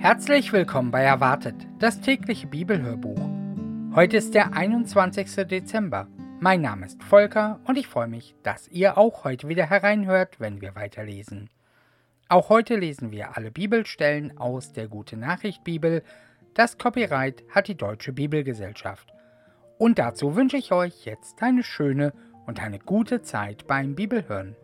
Herzlich willkommen bei Erwartet, das tägliche Bibelhörbuch. Heute ist der 21. Dezember. Mein Name ist Volker und ich freue mich, dass ihr auch heute wieder hereinhört, wenn wir weiterlesen. Auch heute lesen wir alle Bibelstellen aus der Gute-Nachricht-Bibel. Das Copyright hat die Deutsche Bibelgesellschaft. Und dazu wünsche ich euch jetzt eine schöne und eine gute Zeit beim Bibelhören.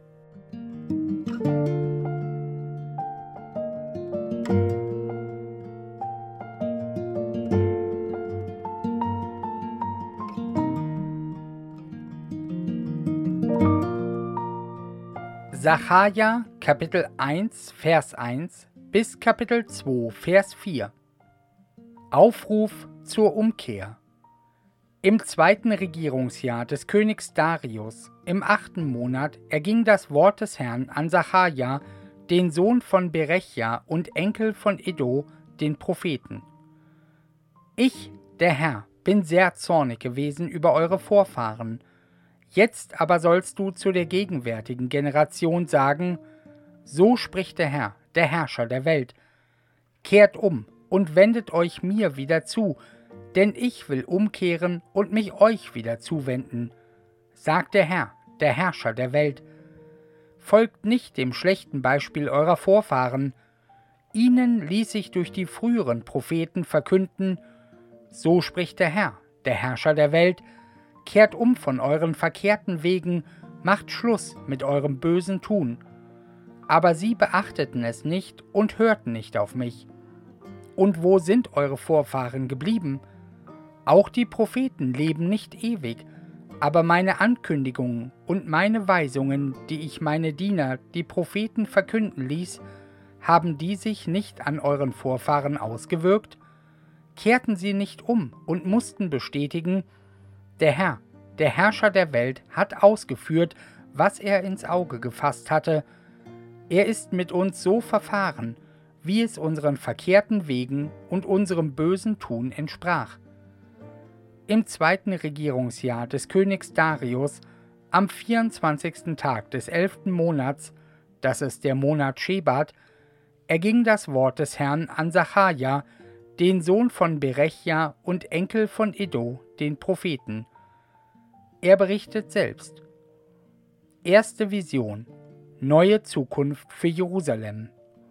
Sacharja, Kapitel 1, Vers 1 bis Kapitel 2, Vers 4. Aufruf zur Umkehr. Im 2. Regierungsjahr des Königs Darius, im 8. Monat, erging das Wort des Herrn an Sacharja, den Sohn von Berechja und Enkel von Iddo, den Propheten. Ich, der Herr, bin sehr zornig gewesen über eure Vorfahren. Jetzt aber sollst du zu der gegenwärtigen Generation sagen, so spricht der Herr, der Herrscher der Welt. Kehrt um und wendet euch mir wieder zu, denn ich will umkehren und mich euch wieder zuwenden, sagt der Herr, der Herrscher der Welt. Folgt nicht dem schlechten Beispiel eurer Vorfahren. Ihnen ließ ich durch die früheren Propheten verkünden, so spricht der Herr, der Herrscher der Welt, kehrt um von euren verkehrten Wegen, macht Schluss mit eurem bösen Tun. Aber sie beachteten es nicht und hörten nicht auf mich. Und wo sind eure Vorfahren geblieben? Auch die Propheten leben nicht ewig, aber meine Ankündigungen und meine Weisungen, die ich meine Diener, die Propheten, verkünden ließ, haben die sich nicht an euren Vorfahren ausgewirkt? Kehrten sie nicht um und mussten bestätigen, der Herr, der Herrscher der Welt, hat ausgeführt, was er ins Auge gefasst hatte. Er ist mit uns so verfahren, wie es unseren verkehrten Wegen und unserem bösen Tun entsprach. Im 2. Regierungsjahr des Königs Darius, am 24. Tag des 11. Monats, das ist der Monat Schebat, erging das Wort des Herrn an Sacharja, den Sohn von Berechja und Enkel von Iddo, den Propheten. Er berichtet selbst. Erste Vision. Neue Zukunft für Jerusalem.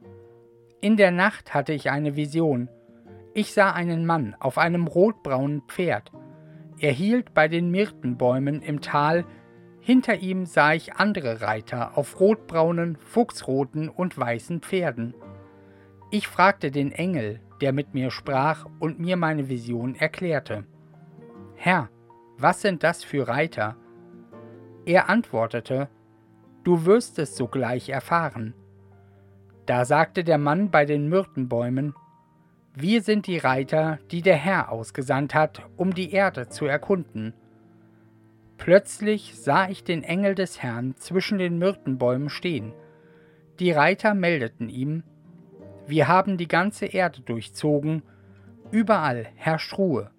In der Nacht hatte ich eine Vision. Ich sah einen Mann auf einem rotbraunen Pferd. Er hielt bei den Myrtenbäumen im Tal. Hinter ihm sah ich andere Reiter auf rotbraunen, fuchsroten und weißen Pferden. Ich fragte den Engel, der mit mir sprach und mir meine Vision erklärte. Herr, was sind das für Reiter? Er antwortete, du wirst es sogleich erfahren. Da sagte der Mann bei den Myrtenbäumen, wir sind die Reiter, die der Herr ausgesandt hat, um die Erde zu erkunden. Plötzlich sah ich den Engel des Herrn zwischen den Myrtenbäumen stehen. Die Reiter meldeten ihm, wir haben die ganze Erde durchzogen, überall herrscht Ruhe.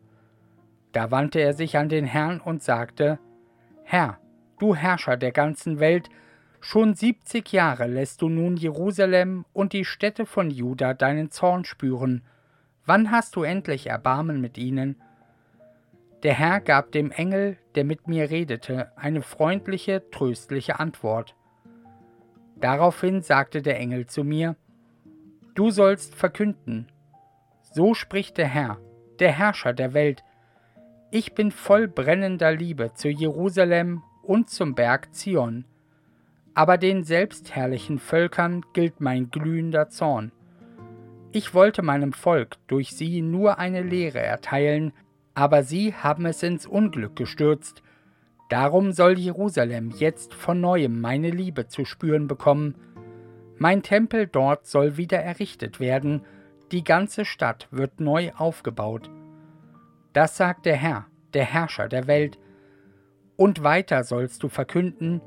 Da wandte er sich an den Herrn und sagte, Herr, du Herrscher der ganzen Welt, schon 70 Jahre lässt du nun Jerusalem und die Städte von Juda deinen Zorn spüren. Wann hast du endlich Erbarmen mit ihnen? Der Herr gab dem Engel, der mit mir redete, eine freundliche, tröstliche Antwort. Daraufhin sagte der Engel zu mir, du sollst verkünden, so spricht der Herr, der Herrscher der Welt, ich bin voll brennender Liebe zu Jerusalem und zum Berg Zion, aber den selbstherrlichen Völkern gilt mein glühender Zorn. Ich wollte meinem Volk durch sie nur eine Lehre erteilen, aber sie haben es ins Unglück gestürzt. Darum soll Jerusalem jetzt von neuem meine Liebe zu spüren bekommen. Mein Tempel dort soll wieder errichtet werden, die ganze Stadt wird neu aufgebaut. Das sagt der Herr, der Herrscher der Welt. Und weiter sollst du verkünden,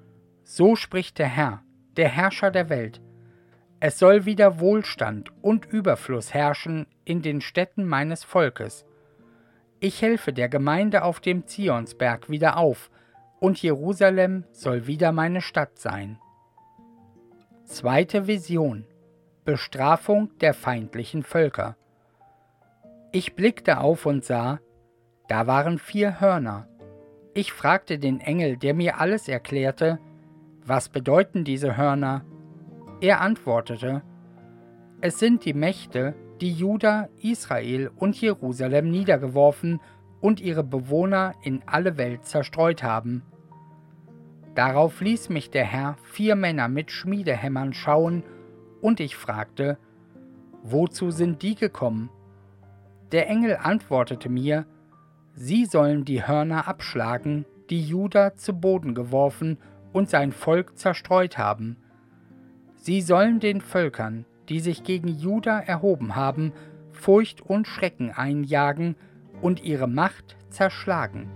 so spricht der Herr, der Herrscher der Welt. Es soll wieder Wohlstand und Überfluss herrschen in den Städten meines Volkes. Ich helfe der Gemeinde auf dem Zionsberg wieder auf, und Jerusalem soll wieder meine Stadt sein. Zweite Vision. Bestrafung der feindlichen Völker. Ich blickte auf und sah, da waren 4 Hörner. Ich fragte den Engel, der mir alles erklärte, was bedeuten diese Hörner? Er antwortete, es sind die Mächte, die Juda, Israel und Jerusalem niedergeworfen und ihre Bewohner in alle Welt zerstreut haben. Darauf ließ mich der Herr 4 Männer mit Schmiedehämmern schauen, und ich fragte, wozu sind die gekommen? Der Engel antwortete mir, sie sollen die Hörner abschlagen, die Juda zu Boden geworfen und sein Volk zerstreut haben. Sie sollen den Völkern, die sich gegen Juda erhoben haben, Furcht und Schrecken einjagen und ihre Macht zerschlagen.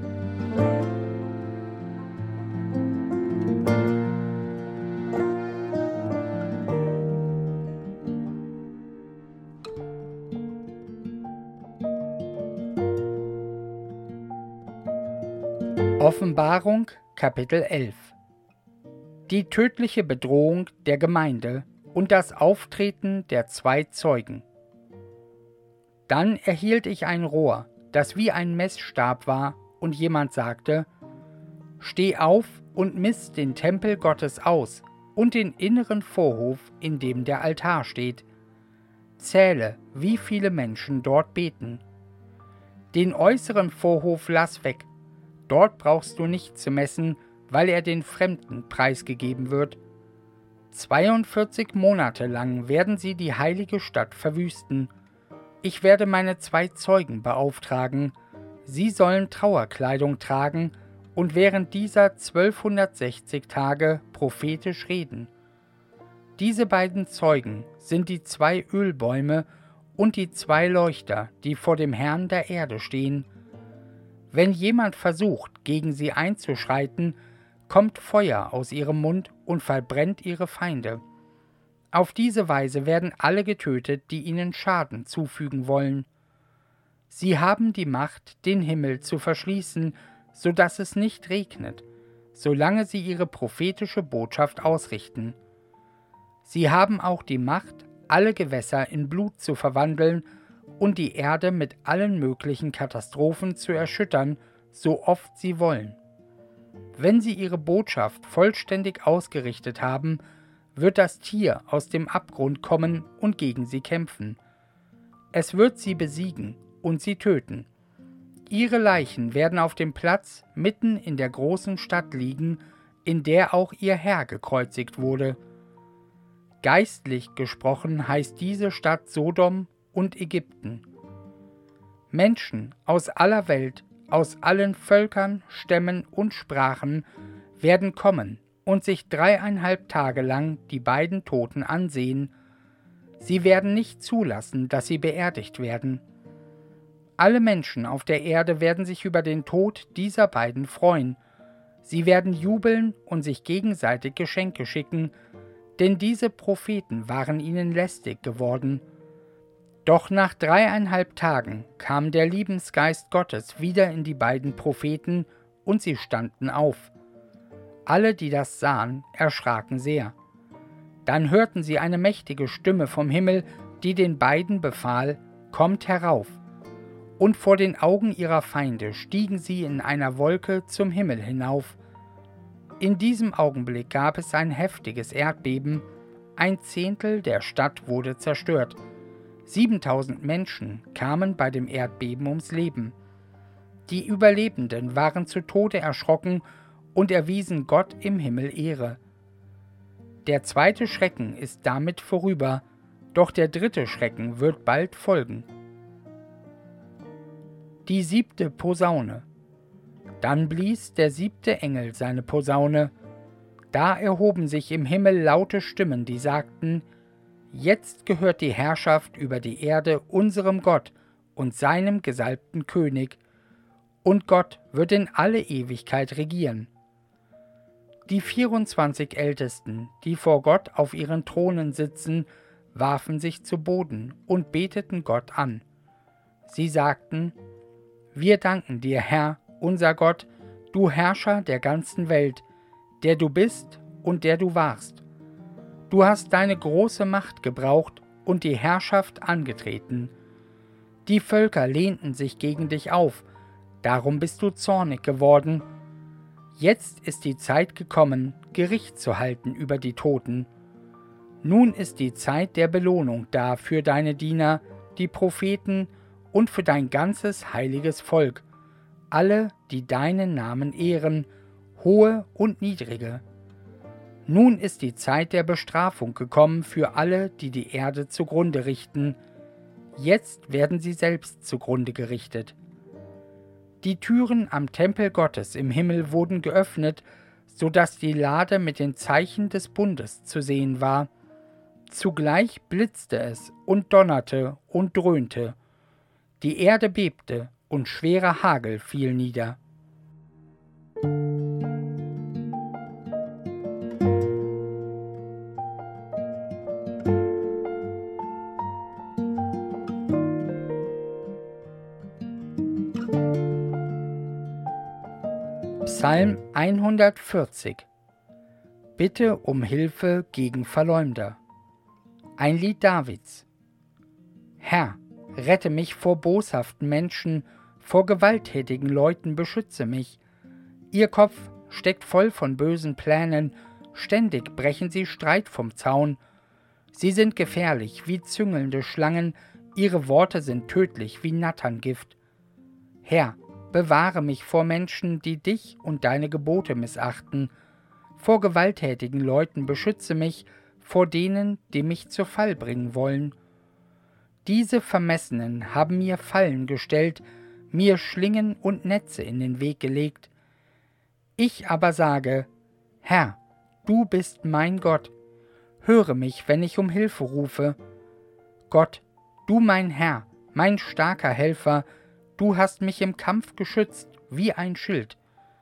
Offenbarung Kapitel 11. Die tödliche Bedrohung der Gemeinde und das Auftreten der 2 Zeugen. Dann erhielt ich ein Rohr, das wie ein Messstab war, und jemand sagte, steh auf und miss den Tempel Gottes aus und den inneren Vorhof, in dem der Altar steht. Zähle, wie viele Menschen dort beten. Den äußeren Vorhof lass weg. Dort brauchst du nicht zu messen, weil er den Fremden preisgegeben wird. 42 Monate lang werden sie die heilige Stadt verwüsten. Ich werde meine 2 Zeugen beauftragen. Sie sollen Trauerkleidung tragen und während dieser 1260 Tage prophetisch reden. Diese beiden Zeugen sind die 2 Ölbäume und die 2 Leuchter, die vor dem Herrn der Erde stehen. Wenn jemand versucht, gegen sie einzuschreiten, kommt Feuer aus ihrem Mund und verbrennt ihre Feinde. Auf diese Weise werden alle getötet, die ihnen Schaden zufügen wollen. Sie haben die Macht, den Himmel zu verschließen, so dass es nicht regnet, solange sie ihre prophetische Botschaft ausrichten. Sie haben auch die Macht, alle Gewässer in Blut zu verwandeln und die Erde mit allen möglichen Katastrophen zu erschüttern, so oft sie wollen. Wenn sie ihre Botschaft vollständig ausgerichtet haben, wird das Tier aus dem Abgrund kommen und gegen sie kämpfen. Es wird sie besiegen und sie töten. Ihre Leichen werden auf dem Platz mitten in der großen Stadt liegen, in der auch ihr Herr gekreuzigt wurde. Geistlich gesprochen heißt diese Stadt Sodom und Ägypten. Menschen aus aller Welt, aus allen Völkern, Stämmen und Sprachen werden kommen und sich 3,5 Tage lang die beiden Toten ansehen. Sie werden nicht zulassen, dass sie beerdigt werden. Alle Menschen auf der Erde werden sich über den Tod dieser beiden freuen. Sie werden jubeln und sich gegenseitig Geschenke schicken, denn diese Propheten waren ihnen lästig geworden. Doch nach 3,5 Tagen kam der Liebensgeist Gottes wieder in die beiden Propheten und sie standen auf. Alle, die das sahen, erschraken sehr. Dann hörten sie eine mächtige Stimme vom Himmel, die den beiden befahl, kommt herauf. Und vor den Augen ihrer Feinde stiegen sie in einer Wolke zum Himmel hinauf. In diesem Augenblick gab es ein heftiges Erdbeben, 1/10 der Stadt wurde zerstört. 7000 Menschen kamen bei dem Erdbeben ums Leben. Die Überlebenden waren zu Tode erschrocken und erwiesen Gott im Himmel Ehre. Der 2. Schrecken ist damit vorüber, doch der 3. Schrecken wird bald folgen. Die 7. Posaune. Dann blies der 7. Engel seine Posaune. Da erhoben sich im Himmel laute Stimmen, die sagten, jetzt gehört die Herrschaft über die Erde unserem Gott und seinem gesalbten König, und Gott wird in alle Ewigkeit regieren. Die 24 Ältesten, die vor Gott auf ihren Thronen sitzen, warfen sich zu Boden und beteten Gott an. Sie sagten, wir danken dir, Herr, unser Gott, du Herrscher der ganzen Welt, der du bist und der du warst. Du hast deine große Macht gebraucht und die Herrschaft angetreten. Die Völker lehnten sich gegen dich auf, darum bist du zornig geworden. Jetzt ist die Zeit gekommen, Gericht zu halten über die Toten. Nun ist die Zeit der Belohnung da für deine Diener, die Propheten und für dein ganzes heiliges Volk, alle, die deinen Namen ehren, hohe und niedrige. Nun ist die Zeit der Bestrafung gekommen für alle, die die Erde zugrunde richten. Jetzt werden sie selbst zugrunde gerichtet. Die Türen am Tempel Gottes im Himmel wurden geöffnet, so dass die Lade mit den Zeichen des Bundes zu sehen war. Zugleich blitzte es und donnerte und dröhnte. Die Erde bebte und schwerer Hagel fiel nieder. Psalm 140. Bitte um Hilfe gegen Verleumder. Ein Lied Davids. Herr, rette mich vor boshaften Menschen, vor gewalttätigen Leuten beschütze mich. Ihr Kopf steckt voll von bösen Plänen, ständig brechen sie Streit vom Zaun. Sie sind gefährlich wie züngelnde Schlangen, ihre Worte sind tödlich wie Natterngift. Herr, bewahre mich vor Menschen, die dich und deine Gebote missachten. Vor gewalttätigen Leuten beschütze mich, vor denen, die mich zu Fall bringen wollen. Diese Vermessenen haben mir Fallen gestellt, mir Schlingen und Netze in den Weg gelegt. Ich aber sage, Herr, du bist mein Gott, höre mich, wenn ich um Hilfe rufe. Gott, du mein Herr, mein starker Helfer, du hast mich im Kampf geschützt wie ein Schild.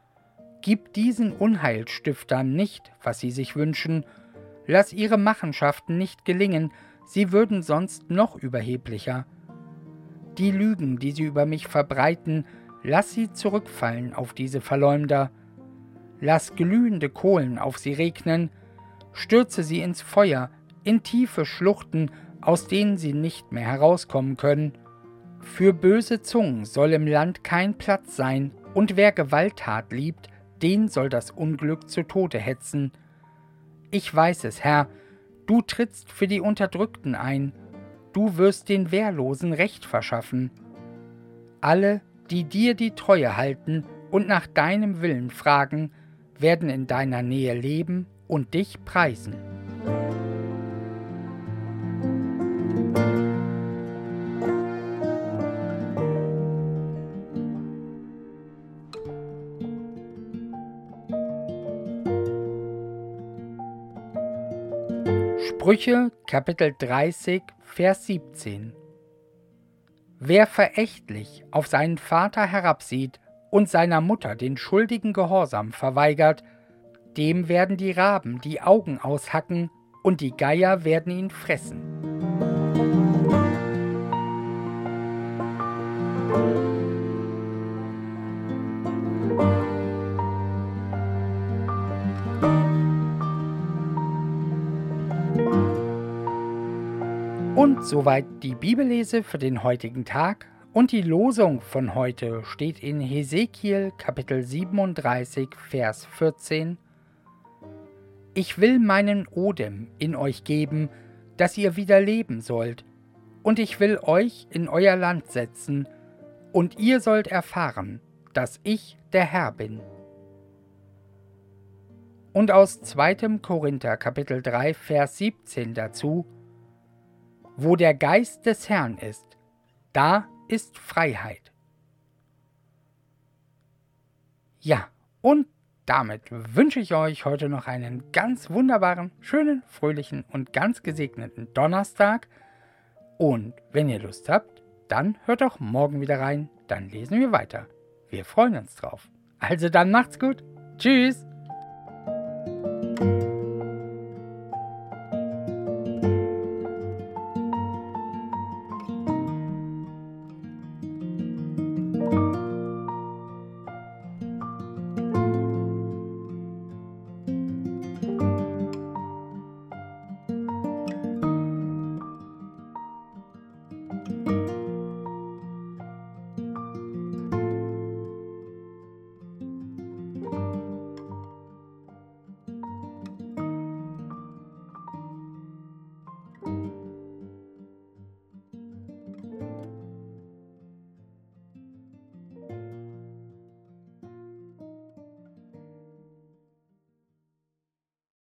Gib diesen Unheilstiftern nicht, was sie sich wünschen, lass ihre Machenschaften nicht gelingen, sie würden sonst noch überheblicher. Die Lügen, die sie über mich verbreiten, lass sie zurückfallen auf diese Verleumder. Lass glühende Kohlen auf sie regnen, stürze sie ins Feuer, in tiefe Schluchten, aus denen sie nicht mehr herauskommen können. Für böse Zungen soll im Land kein Platz sein, und wer Gewalttat liebt, den soll das Unglück zu Tode hetzen. Ich weiß es, Herr, du trittst für die Unterdrückten ein, du wirst den Wehrlosen Recht verschaffen. Alle, die dir die Treue halten und nach deinem Willen fragen, werden in deiner Nähe leben und dich preisen. Sprüche, Kapitel 30, Vers 17. Wer verächtlich auf seinen Vater herabsieht und seiner Mutter den schuldigen Gehorsam verweigert, dem werden die Raben die Augen aushacken und die Geier werden ihn fressen. Und soweit die Bibellese für den heutigen Tag, und die Losung von heute steht in Hesekiel Kapitel 37, Vers 14. Ich will meinen Odem in euch geben, dass ihr wieder leben sollt, und ich will euch in euer Land setzen, und ihr sollt erfahren, dass ich der Herr bin. Und aus 2. Korinther Kapitel 3, Vers 17 dazu: Wo der Geist des Herrn ist, da ist Freiheit. Ja, und damit wünsche ich euch heute noch einen ganz wunderbaren, schönen, fröhlichen und ganz gesegneten Donnerstag. Und wenn ihr Lust habt, dann hört doch morgen wieder rein, dann lesen wir weiter. Wir freuen uns drauf. Also dann macht's gut. Tschüss.